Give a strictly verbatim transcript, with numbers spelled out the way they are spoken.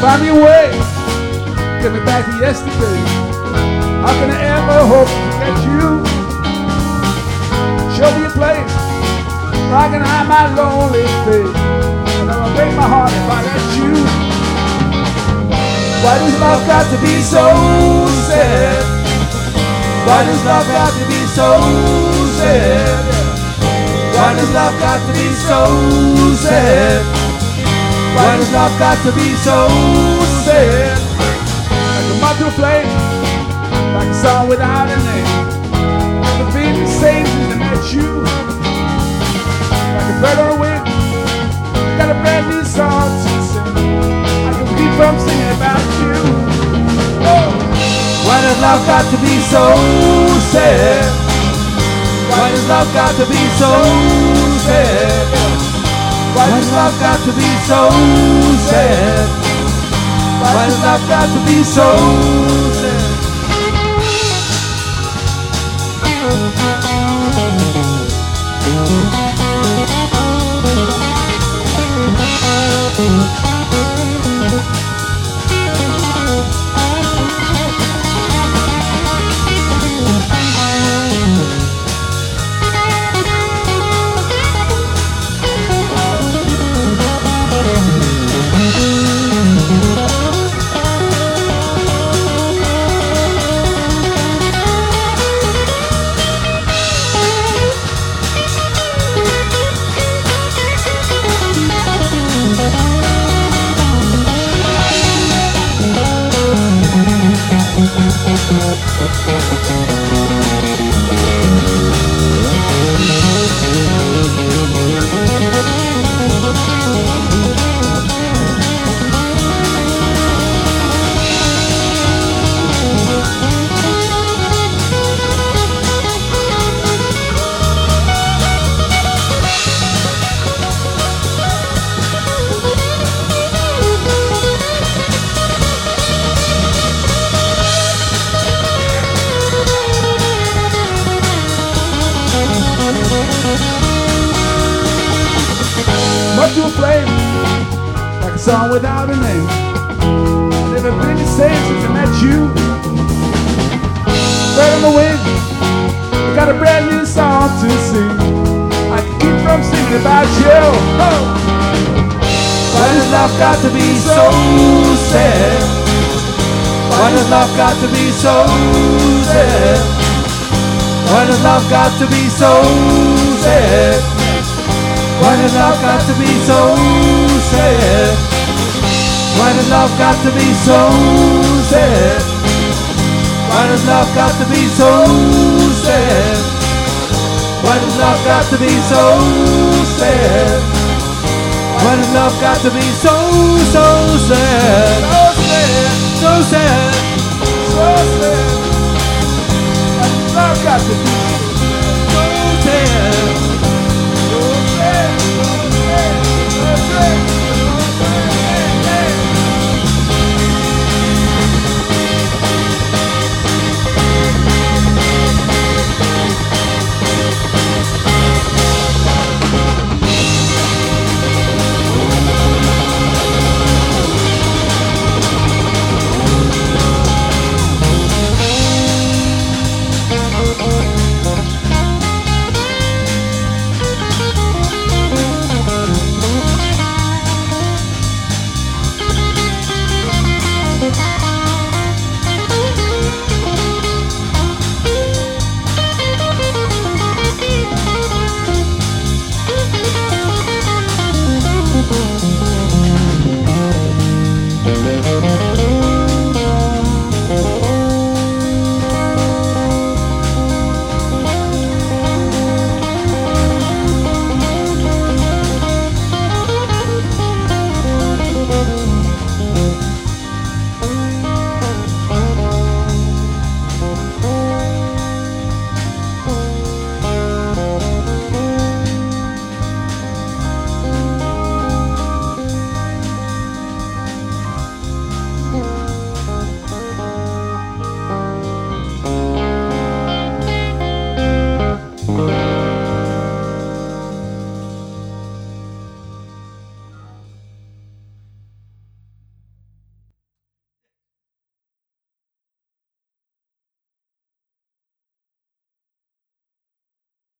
Find me a way, get me back to yesterday. How can I ever hope to forget you? Show me a place where I can hide my lonely face, and I'll break my heart if I let you. Why does love got to be so sad? Why does love got to be so sad? Why does love got to be so sad? Why does love got to be so sad? Like a moth to a flame, like a song without a name. Never been the same since I met you. Like a bird on a wing, got a brand new song to sing. I can keep from singing about you. Oh. Why does love got to be so sad? Why does love got to be so sad? Why does love got to be so sad? Why does love got to be so sad? Up to a flame, like a song without a name. I've never been the same since I met you. Bird on the wing, got a brand new song to sing. I can keep from singing about you. Oh. Why does love got to be so sad? Why does love got to be so sad? Why does love got to be so sad? Why does love got to be so sad? Why does love got to be so sad? Why does love got to be so sad? Why does love got to be so sad? Why does love got to be so, so sad? So sad, so sad, so sad. Why does love got to be